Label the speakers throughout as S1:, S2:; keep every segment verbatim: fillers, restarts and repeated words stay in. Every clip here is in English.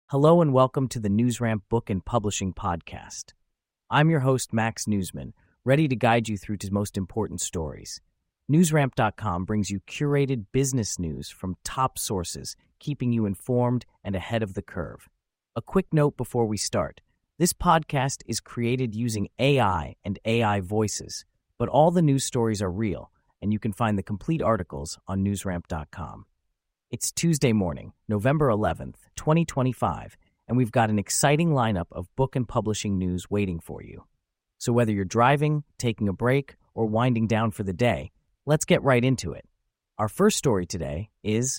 S1: Hello and welcome to the NewsRamp Book and Publishing Podcast. I'm your host, Max Newsman, ready to guide you through to most important stories. NewsRamp dot com brings you curated business news from top sources, keeping you informed and ahead of the curve. A quick note before we start. This podcast is created using A I and A I voices, but all the news stories are real, and you can find the complete articles on NewsRamp dot com. It's Tuesday morning, November eleventh, twenty twenty-five, and we've got an exciting lineup of book and publishing news waiting for you. So whether you're driving, taking a break, or winding down for the day, let's get right into it. Our first story today is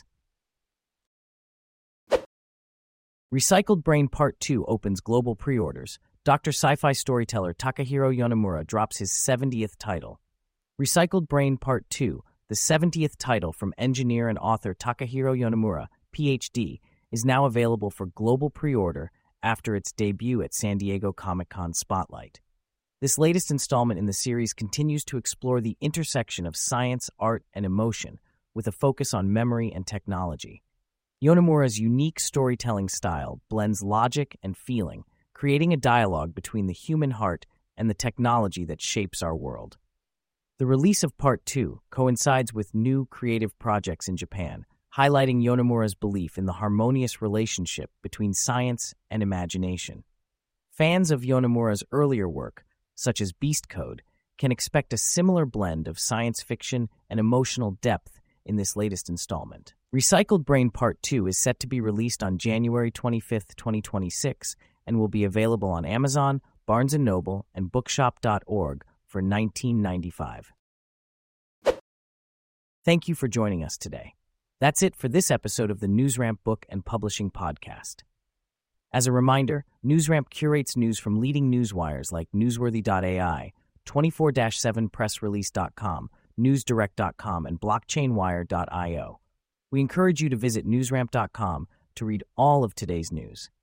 S1: Recycled Brain Part two opens global pre-orders. Doctor Sci-Fi storyteller Takahiro Yonemura drops his seventieth title. Recycled Brain Part two, the seventieth title from engineer and author Takahiro Yonemura, P H D, is now available for global pre-order after its debut at San Diego Comic-Con Spotlight. This latest installment in the series continues to explore the intersection of science, art, and emotion, with a focus on memory and technology. Yonemura's unique storytelling style blends logic and feeling, creating a dialogue between the human heart and the technology that shapes our world. The release of Part two coincides with new creative projects in Japan, highlighting Yonemura's belief in the harmonious relationship between science and imagination. Fans of Yonemura's earlier work, such as Beast Code, can expect a similar blend of science fiction and emotional depth in this latest installment. Recycled Brain Part two is set to be released on January twenty-fifth, twenty twenty-six, and will be available on Amazon, Barnes and Noble, and bookshop dot org for nineteen ninety-five dollars. Thank you for joining us today. That's it for this episode of the NewsRamp Book and Publishing Podcast. As a reminder, NewsRamp curates news from leading newswires like Newsworthy dot A I, twenty-four seven press release dot com, newsdirect dot com, and blockchain wire dot io. We encourage you to visit NewsRamp dot com to read all of today's news.